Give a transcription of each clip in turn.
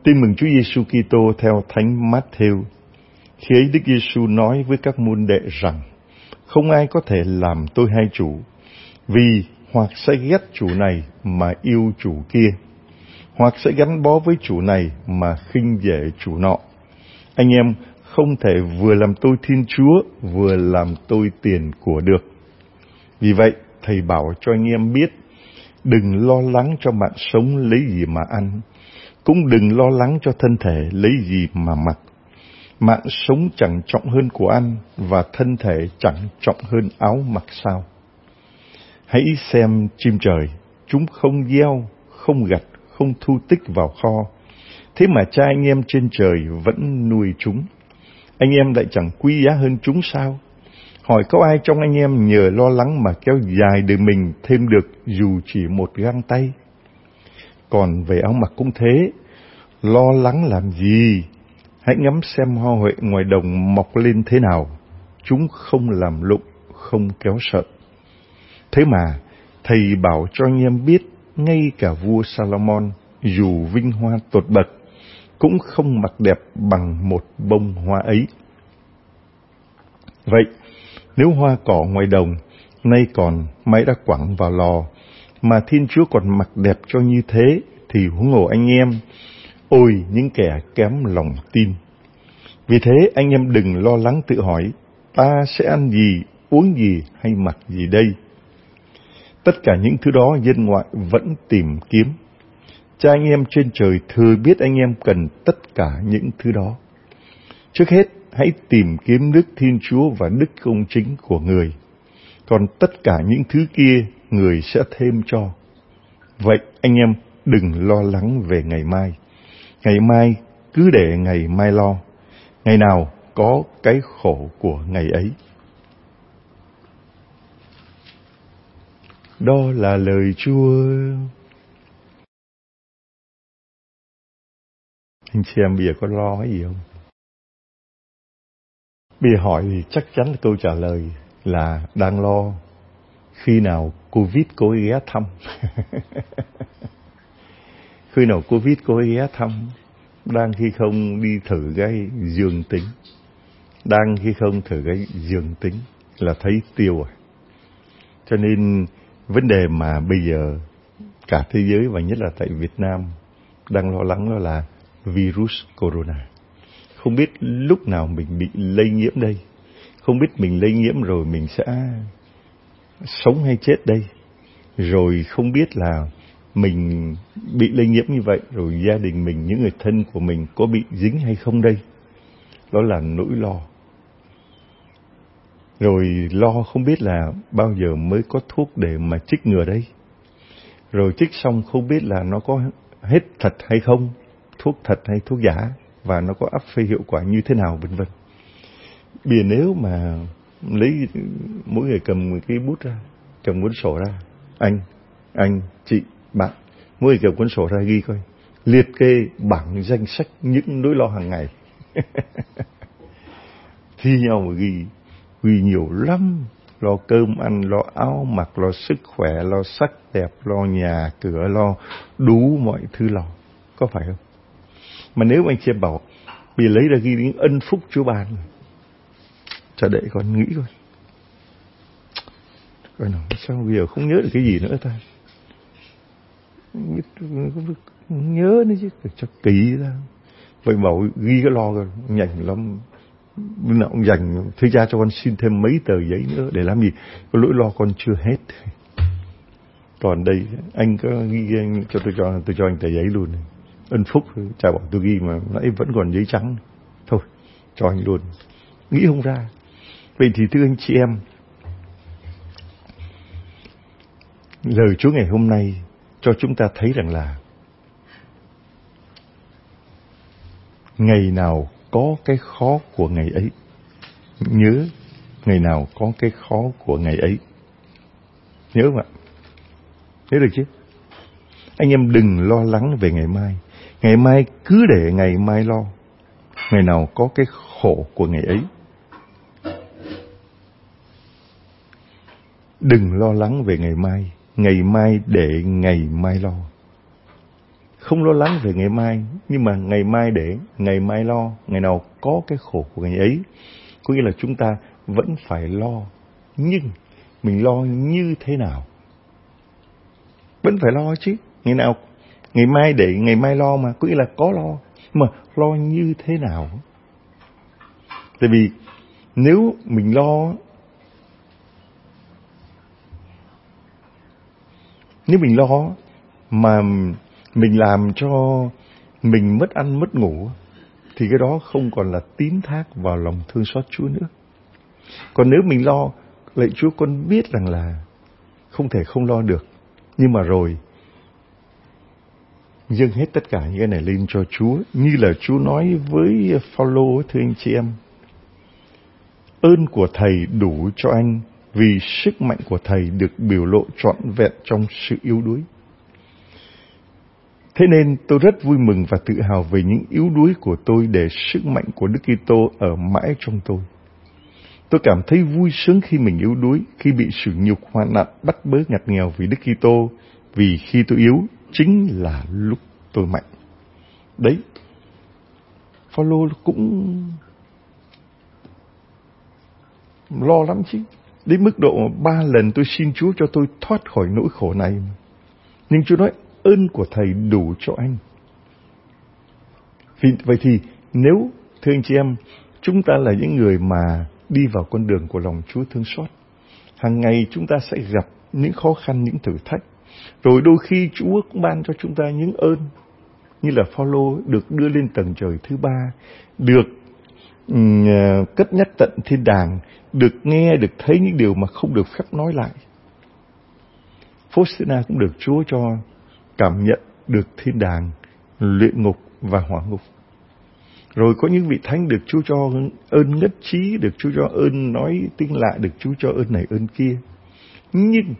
Tin mừng Chúa Giêsu Kitô theo Thánh Matthew. Khi ấy Đức Giêsu nói với các môn đệ rằng: không ai có thể làm tôi hai chủ, vì hoặc sẽ ghét chủ này mà yêu chủ kia, hoặc sẽ gắn bó với chủ này mà khinh dễ chủ nọ. Anh em không thể vừa làm tôi Thiên Chúa, vừa làm tôi tiền của được. Vì vậy, Thầy bảo cho anh em biết, đừng lo lắng cho mạng sống lấy gì mà ăn, cũng đừng lo lắng cho thân thể lấy gì mà mặc. Mạng sống chẳng trọng hơn của ăn, và thân thể chẳng trọng hơn áo mặc sao? Hãy xem chim trời, chúng không gieo, không gặt, không thu tích vào kho, thế mà Cha anh em trên trời vẫn nuôi chúng. Anh em lại chẳng quý giá hơn chúng sao? Hỏi có ai trong anh em nhờ lo lắng mà kéo dài đời mình thêm được dù chỉ một gang tay? Còn về áo mặc cũng thế, lo lắng làm gì? Hãy ngắm xem hoa huệ ngoài đồng mọc lên thế nào, chúng không làm lụng, không kéo sợ. Thế mà Thầy bảo cho anh em biết, ngay cả vua Salomon dù vinh hoa tột bậc cũng không mặc đẹp bằng một bông hoa ấy. Vậy nếu hoa cỏ ngoài đồng nay còn mai đã quẳng vào lò, mà Thiên Chúa còn mặc đẹp cho như thế, thì huống hồ anh em, ôi những kẻ kém lòng tin. Vì thế anh em đừng lo lắng tự hỏi, ta sẽ ăn gì, uống gì hay mặc gì đây? Tất cả những thứ đó dân ngoại vẫn tìm kiếm. Cha anh em trên trời thừa biết anh em cần tất cả những thứ đó. Trước hết, hãy tìm kiếm nước Thiên Chúa và đức công chính của Người. Còn tất cả những thứ kia, Người sẽ thêm cho. Vậy anh em đừng lo lắng về ngày mai. Ngày mai cứ để ngày mai lo. Ngày nào có cái khổ của ngày ấy. Đó là lời Chúa. Anh chị em bây giờ có lo cái gì không? Bây giờ hỏi thì chắc chắn là câu trả lời là đang lo khi nào Covid cô ấy ghé thăm. Khi nào Covid cô ấy ghé thăm, đang khi không đi thử cái dương tính, đang khi không thử cái dương tính là thấy tiêu rồi. Cho nên vấn đề mà bây giờ cả thế giới và nhất là tại Việt Nam đang lo lắng đó là virus corona. Không biết lúc nào mình bị lây nhiễm đây. Không biết mình lây nhiễm rồi mình sẽ sống hay chết đây. Rồi không biết là mình bị lây nhiễm như vậy, rồi gia đình mình, những người thân của mình có bị dính hay không đây. Đó là nỗi lo. Rồi lo không biết là bao giờ mới có thuốc để mà chích ngừa đây. Rồi chích xong không biết là nó có hết thật hay không, thuốc thật hay thuốc giả, và nó có áp phê hiệu quả như thế nào, vân vân. Bây giờ nếu mà lấy mỗi người cầm một cái bút ra, cầm cuốn sổ ra, anh, chị, bạn, mỗi người cầm cuốn sổ ra ghi coi, liệt kê bảng danh sách những nỗi lo hàng ngày. Thi nhau mà ghi nhiều lắm. Lo cơm ăn, lo áo mặc, lo sức khỏe, lo sắc đẹp, lo nhà cửa, lo đủ mọi thứ lo. Có phải không? Mà nếu anh chị em bảo bây giờ lấy ra ghi những ân phúc Chúa ban, chả để con nghĩ coi. Coi nào, sao bây giờ không nhớ được cái gì nữa ta? Nhớ nữa chứ, cho kỳ ra. Vậy bảo ghi cái lo rồi, nhảnh lắm. Lúc nào cũng dành, thưa cha cho con xin thêm mấy tờ giấy nữa để làm gì? Có lỗi lo con chưa hết. Còn đây, anh có ghi anh, tôi cho anh tờ giấy luôn. Ân phúc, cha bảo tôi ghi mà nãy vẫn còn giấy trắng. Thôi, cho anh luôn. Nghĩ không ra. Vậy thì thưa anh chị em, lời Chúa ngày hôm nay cho chúng ta thấy rằng là ngày nào có cái khó của ngày ấy. Nhớ, ngày nào có cái khó của ngày ấy. Nhớ không ạ? Nhớ được chứ? Anh em đừng lo lắng về ngày mai. Ngày mai cứ để ngày mai lo. Ngày nào có cái khổ của ngày ấy. Đừng lo lắng về ngày mai. Ngày mai để ngày mai lo. không lo lắng về ngày mai, nhưng mà ngày mai để ngày mai lo, ngày nào có cái khổ của ngày ấy. Có nghĩa là chúng ta vẫn phải lo, nhưng mình lo như thế nào? Vẫn phải lo chứ, ngày nào, ngày mai để ngày mai lo mà, có nghĩa là có lo, mà lo như thế nào? Tại vì nếu mình lo, mà mình làm cho mình mất ăn mất ngủ, thì cái đó không còn là tín thác vào lòng thương xót Chúa nữa. Còn nếu mình lo, lạy Chúa, con biết rằng là không thể không lo được, nhưng mà rồi dâng hết tất cả những cái này lên cho Chúa, như là Chúa nói với Phao-lô, thưa anh chị em, ơn của Thầy đủ cho anh, vì sức mạnh của Thầy được biểu lộ trọn vẹn trong sự yếu đuối. Thế nên tôi rất vui mừng và tự hào về những yếu đuối của tôi, để sức mạnh của Đức Kitô ở mãi trong tôi. Tôi cảm thấy vui sướng khi mình yếu đuối, khi bị sự nhục hoạn nạn bắt bớ ngặt nghèo vì Đức Kitô, vì khi tôi yếu chính là lúc tôi mạnh. Đấy, Phao-lô cũng lo lắm chứ. Đến mức độ 3 lần tôi xin Chúa cho tôi thoát khỏi nỗi khổ này. Nhưng Chúa nói ơn của Thầy đủ cho anh. Vậy thì nếu, thưa anh chị em, chúng ta là những người mà đi vào con đường của lòng Chúa thương xót, hàng ngày chúng ta sẽ gặp những khó khăn, những thử thách. Rồi đôi khi Chúa cũng ban cho chúng ta những ơn, như là Phao-lô được đưa lên tầng trời thứ 3, được cất nhắc tận thiên đàng, được nghe, được thấy những điều mà không được phép nói lại. Faustina cũng được Chúa cho cảm nhận được thiên đàng, luyện ngục và hỏa ngục. Rồi có những vị thánh được Chúa cho ơn ngất trí, được Chúa cho ơn nói tiếng lạ, được Chúa cho ơn này ơn kia. Nhưng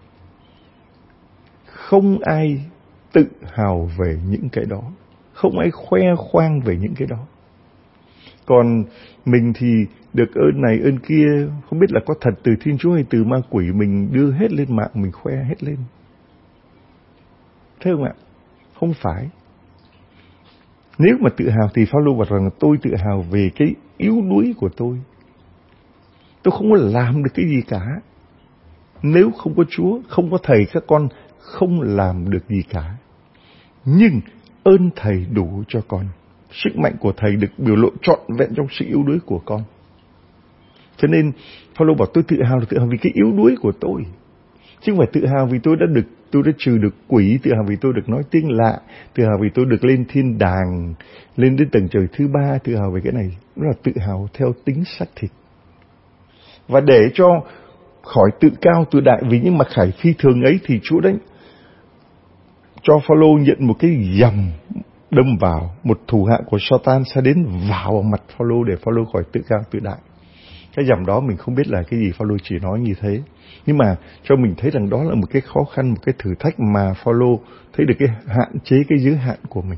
không ai tự hào về những cái đó, không ai khoe khoang về những cái đó. Còn mình thì được ơn này ơn kia, không biết là có thật từ Thiên Chúa hay từ ma quỷ, mình đưa hết lên mạng, mình khoe hết lên. Thấy không ạ? Không phải. Nếu mà tự hào thì Phao-lô bảo rằng tôi tự hào về cái yếu đuối của tôi. Tôi không có làm được cái gì cả. Nếu không có Chúa, không có Thầy, các con không làm được gì cả. Nhưng ơn Thầy đủ cho con. Sức mạnh của Thầy được biểu lộ trọn vẹn trong sự yếu đuối của con. Cho nên Phao-lô bảo tôi tự hào vì cái yếu đuối của tôi. Chứ không phải tự hào vì tôi đã trừ được quỷ, tự hào vì tôi được nói tiếng lạ, tự hào vì tôi được lên thiên đàng, lên đến tầng trời thứ 3, tự hào về cái này. Đó là tự hào theo tính xác thịt. Và để cho khỏi tự cao tự đại vì những mặc khải phi thường ấy, thì Chúa đấy cho Phao-lô nhận một cái dầm đâm vào, một thủ hạ của Satan sẽ đến vào mặt Phao-lô để Phao-lô khỏi tự cao tự đại. Cái dầm đó mình không biết là cái gì, Phao-lô chỉ nói như thế. Nhưng mà cho mình thấy rằng đó là một cái khó khăn, một cái thử thách mà Phao-lô thấy được cái hạn chế, cái giới hạn của mình.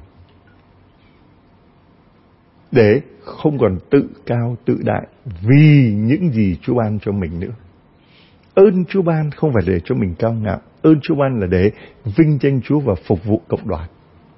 Để không còn tự cao tự đại vì những gì Chúa ban cho mình nữa. Ơn Chúa ban không phải để cho mình cao ngạo, ơn Chúa ban là để vinh danh Chúa và phục vụ cộng đoàn.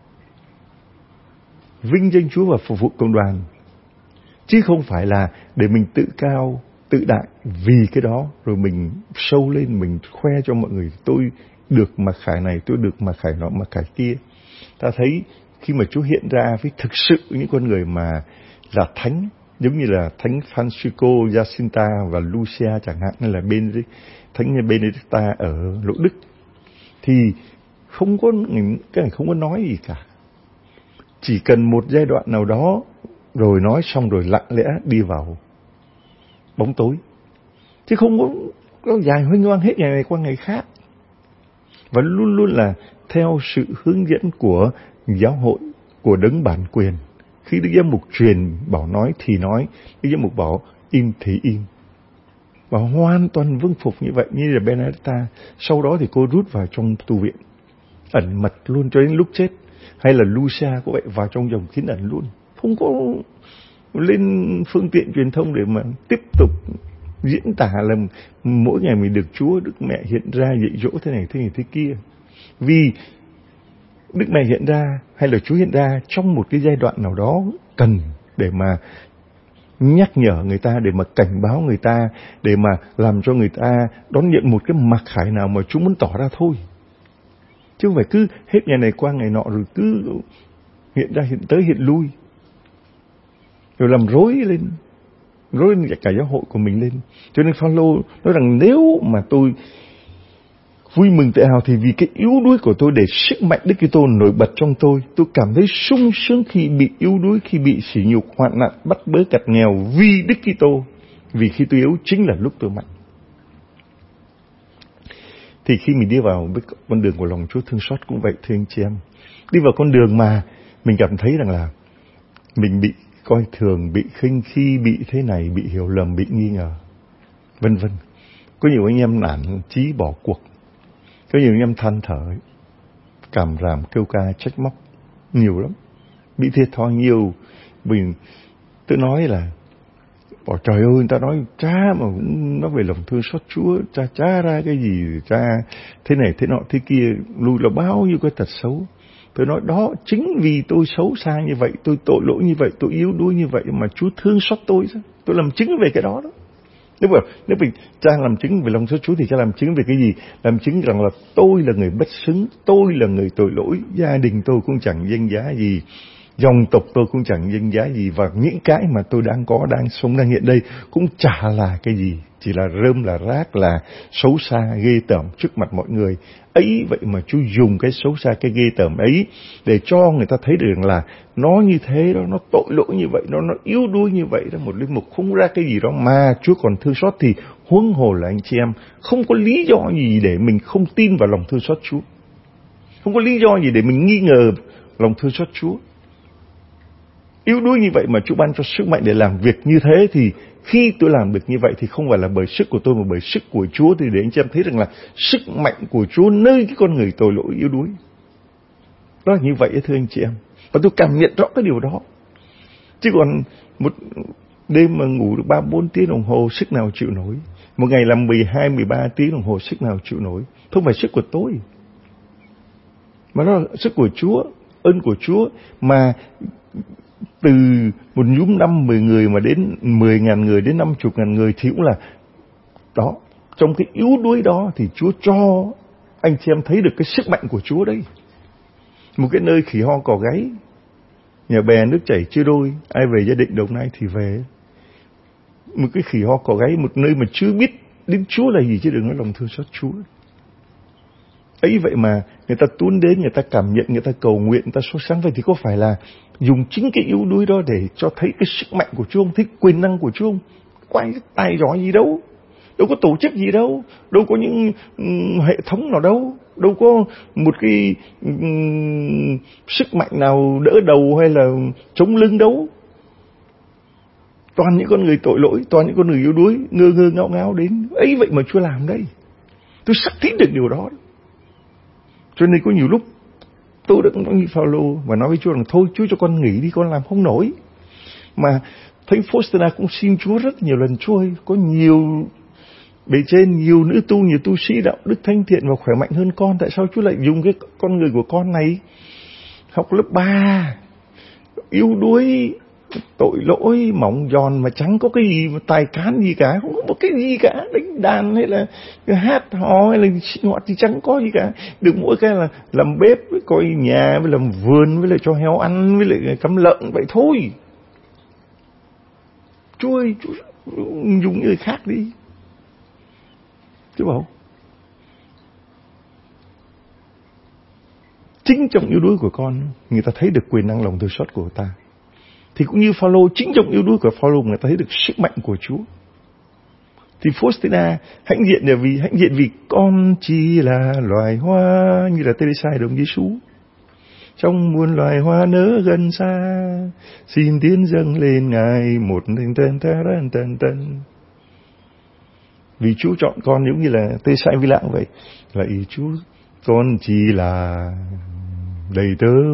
Vinh danh Chúa và phục vụ cộng đoàn, chứ không phải là để mình tự cao tự đại vì cái đó rồi mình sâu lên, mình khoe cho mọi người tôi được mặc khải này, tôi được mặc khải nọ, mặc khải kia. Ta thấy khi mà Chúa hiện ra với thực sự những con người mà là thánh, giống như là thánh Francisco, Jacinta và Lucia chẳng hạn, hay là thánh Benedicta ở Lỗ Đức, thì không có cái này, không có nói gì cả. Chỉ cần một giai đoạn nào đó rồi nói xong rồi lặng lẽ đi vào bóng tối, chứ không có dài huênh hoang hết ngày này qua ngày khác. Và luôn luôn là theo sự hướng dẫn của giáo hội, của đấng bản quyền. Khi Đức Giám mục truyền bảo nói thì nói, Đức Giám mục bảo im thì im. Và hoàn toàn vâng phục như vậy, như là Benedicta. Sau đó thì cô rút vào trong tu viện, ẩn mật luôn cho đến lúc chết. Hay là Lucia cũng vậy, vào trong dòng kín ẩn luôn. Không có lên phương tiện truyền thông để mà tiếp tục diễn tả là mỗi ngày mình được Chúa, Đức Mẹ hiện ra dạy dỗ thế này thế kia. Vì Đức Mẹ hiện ra hay là Chúa hiện ra trong một cái giai đoạn nào đó cần để mà nhắc nhở người ta, để mà cảnh báo người ta, để mà làm cho người ta đón nhận một cái mặc khải nào mà Chúa muốn tỏ ra thôi. Chứ không phải cứ hết ngày này qua ngày nọ rồi cứ hiện ra hiện tới hiện lui, rồi làm rối lên cả giáo hội của mình lên. Cho nên Phaolô nói rằng nếu mà tôi vui mừng tự hào thì vì cái yếu đuối của tôi để sức mạnh Đức Kitô nổi bật trong tôi. Tôi cảm thấy sung sướng khi bị yếu đuối, khi bị sỉ nhục, hoạn nạn, bắt bớ, cặt nghèo vì Đức Kitô. Vì khi tôi yếu chính là lúc tôi mạnh. Thì khi mình đi vào con đường của lòng Chúa thương xót cũng vậy thưa anh chị em. Đi vào con đường mà mình cảm thấy rằng là mình bị coi thường, bị khinh khi, bị thế này, bị hiểu lầm, bị nghi ngờ, vân vân. Có nhiều anh em nản chí bỏ cuộc. Có nhiều anh em than thở, cảm ràm, kêu ca, trách móc, nhiều lắm. Bị thiệt thòi nhiều. Tôi nói là, bảo trời ơi, người ta nói cha mà cũng nói về lòng thương xót Chúa, cha ra cái gì, cha thế này, thế nọ, thế kia, lùi là bao nhiêu cái tật xấu. Tôi nói đó, chính vì tôi xấu xa như vậy, tôi tội lỗi như vậy, tôi yếu đuối như vậy mà Chúa thương xót tôi. Tôi làm chứng về cái đó đó. Nếu vì cha làm chứng về lòng xót Chúa thì cha làm chứng về cái gì? Làm chứng rằng là tôi là người bất xứng, tôi là người tội lỗi, gia đình tôi cũng chẳng danh giá gì, dòng tộc tôi cũng chẳng danh giá gì, và những cái mà tôi đang có, đang sống, đang hiện đây cũng chả là cái gì, chỉ là rơm, là rác, là xấu xa, ghê tởm trước mặt mọi người. Ấy vậy mà Chúa dùng cái xấu xa, cái ghê tởm ấy để cho người ta thấy được rằng là nó như thế đó, nó tội lỗi như vậy, nó yếu đuối như vậy đó, một linh mục không ra cái gì đó mà Chúa còn thương xót, thì huống hồ là anh chị em không có lý do gì để mình không tin vào lòng thương xót Chúa. Không có lý do gì để mình nghi ngờ lòng thương xót Chúa. Yếu đuối như vậy mà Chúa ban cho sức mạnh để làm việc như thế, thì khi tôi làm được như vậy thì không phải là bởi sức của tôi mà bởi sức của Chúa. Thì để anh chị em thấy rằng là sức mạnh của Chúa nơi cái con người tội lỗi yếu đuối. Đó là như vậy thưa anh chị em. Và tôi cảm nhận rõ cái điều đó. Chứ còn một đêm mà ngủ được 3-4 tiếng đồng hồ sức nào chịu nổi. Một ngày làm 12-13 tiếng đồng hồ sức nào chịu nổi. Không phải sức của tôi, mà đó là sức của Chúa, ơn của Chúa. Mà từ một nhóm 5-10 người mà đến 10.000 người, đến 50.000 người thì cũng là đó. Trong cái yếu đuối đó thì Chúa cho anh chị em thấy được cái sức mạnh của Chúa đấy. Một cái nơi khỉ ho cò gáy, nhà bè nước chảy chia đôi, ai về Gia Định Đồng Nai thì về. Một cái khỉ ho cò gáy, một nơi mà chưa biết đến Chúa là gì chứ đừng nói lòng thương xót Chúa. Ấy vậy mà người ta tuôn đến, người ta cảm nhận, người ta cầu nguyện, người ta sốt sáng. Vậy thì có phải là dùng chính cái yếu đuối đó để cho thấy cái sức mạnh của Chúa không? Thấy quyền năng của Chúa không? Có ai tài giỏi gì đâu, đâu có tổ chức gì đâu, đâu có những hệ thống nào đâu, đâu có một cái sức mạnh nào đỡ đầu hay là chống lưng đâu. Toàn những con người tội lỗi, toàn những con người yếu đuối, ngơ ngao ngáo đến. Ấy vậy mà Chúa làm đây. Tôi xác tín được điều đó. Cho nên có nhiều lúc tôi đã cũng như Phaolô và nói với Chúa rằng thôi Chúa cho con nghỉ đi, con làm không nổi. Mà Thánh Faustina cũng xin Chúa rất nhiều lần, Chúa ơi, có nhiều bề trên, nhiều nữ tu, nhiều tu sĩ đạo đức thanh thiện và khỏe mạnh hơn con, tại sao Chúa lại dùng cái con người của con này học lớp 3, yếu đuối, tội lỗi, mỏng giòn mà chẳng có cái gì mà tài cán gì cả, không có một cái gì cả, đánh đàn hay là hát hò hay là sinh hoạt thì chẳng có gì cả, được mỗi cái là làm bếp với coi nhà với làm vườn với lại cho heo ăn với lại cắm lợn vậy thôi. Chúa ơi, Chúa dùng người khác đi. Chúa bảo chính trong yếu đuối của con người ta thấy được quyền năng lòng thương xót của ta. Thì cũng như Phaolô, chính trong yếu đuối của Phaolô người ta thấy được sức mạnh của Chúa. Thì Faustina hãnh diện vì con chỉ là loài hoa, như là Teresa đồng Giêsu. Trong muôn loài hoa nở gần xa, xin tiến dâng lên Ngài một tên. Vì Chúa chọn con giống như là Teresa Vi Lãng vậy. Là ý Chúa, con chỉ là đầy tớ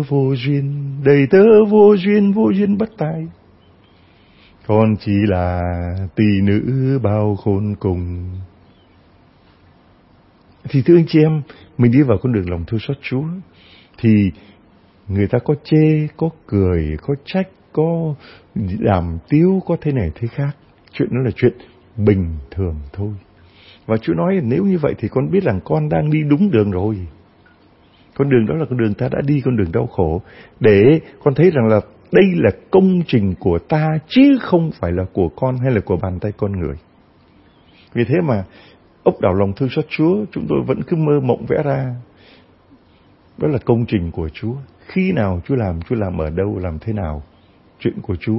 vô duyên bất tài. Con chỉ là tỷ nữ bao khôn cùng. Thì thưa anh chị em, mình đi vào con đường lòng thương xót Chúa, thì người ta có chê, có cười, có trách, có đàm tiếu, có thế này thế khác. Chuyện đó là chuyện bình thường thôi. Và Chúa nói nếu như vậy thì con biết rằng con đang đi đúng đường rồi. Con đường đó là con đường ta đã đi, con đường đau khổ. Để con thấy rằng là đây là công trình của ta chứ không phải là của con hay là của bàn tay con người. Vì thế mà ốc đảo lòng thương xót Chúa chúng tôi vẫn cứ mơ mộng vẽ ra. Đó là công trình của Chúa. Khi nào Chúa làm ở đâu, làm thế nào, chuyện của Chúa.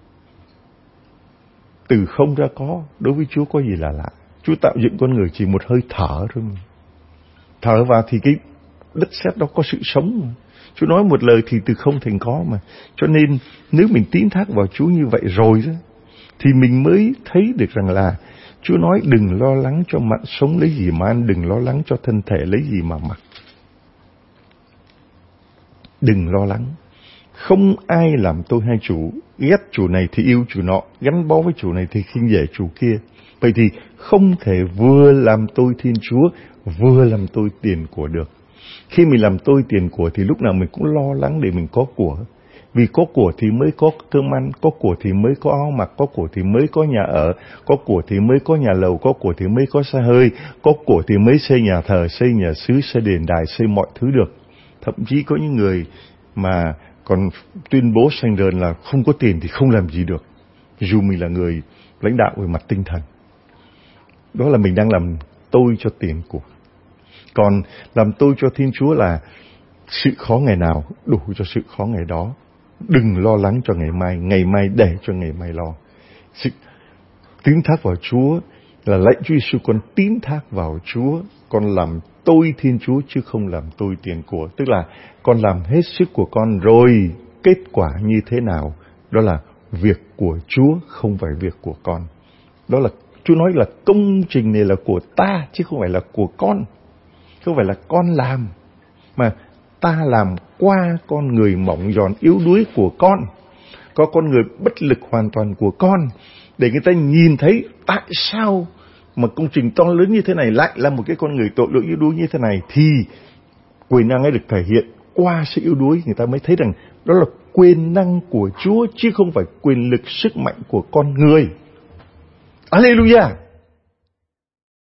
Từ không ra có, đối với Chúa có gì là lạ. Chúa tạo dựng con người chỉ một hơi thở thôi. Thở vào thì cái đất sét đó có sự sống mà. Chúa nói một lời thì từ không thành có mà. Cho nên nếu mình tín thác vào Chúa như vậy rồi đó, thì mình mới thấy được rằng là Chúa nói đừng lo lắng cho mạng sống lấy gì mà ăn, đừng lo lắng cho thân thể lấy gì mà mặc. Đừng lo lắng. Không ai làm tôi hai chủ, ghét chủ này thì yêu chủ nọ, gắn bó với chủ này thì khinh rẻ chủ kia. Vậy thì không thể vừa làm tôi Thiên Chúa, vừa làm tôi tiền của được. Khi mình làm tôi tiền của thì lúc nào mình cũng lo lắng để mình có của. Vì có của thì mới có cơm ăn, có của thì mới có áo mặc, có của thì mới có nhà ở, có của thì mới có nhà lầu, có của thì mới có xe hơi, có của thì mới xây nhà thờ, xây nhà xứ, xây đền đài, xây mọi thứ được. Thậm chí có những người mà còn tuyên bố sanh rờn là không có tiền thì không làm gì được, dù mình là người lãnh đạo về mặt tinh thần. Đó là mình đang làm tôi cho tiền của. Còn làm tôi cho Thiên Chúa là sự khó ngày nào đủ cho sự khó ngày đó. Đừng lo lắng cho ngày mai để cho ngày mai lo. Sự tín thác vào Chúa là lạy Chúa Giêsu, con tín thác vào Chúa, con làm tôi Thiên Chúa chứ không làm tôi tiền của. Tức là con làm hết sức của con rồi, kết quả như thế nào, đó là việc của Chúa, không phải việc của con. Đó là Chúa nói là công trình này là của ta chứ không phải là của con. Không phải là con làm, mà ta làm qua con người mỏng giòn yếu đuối của con. Có con người bất lực hoàn toàn của con, để người ta nhìn thấy tại sao mà công trình to lớn như thế này lại là một cái con người tội lỗi yếu đuối như thế này, thì quyền năng ấy được thể hiện qua sự yếu đuối. Người ta mới thấy rằng đó là quyền năng của Chúa chứ không phải quyền lực sức mạnh của con người. Alleluia!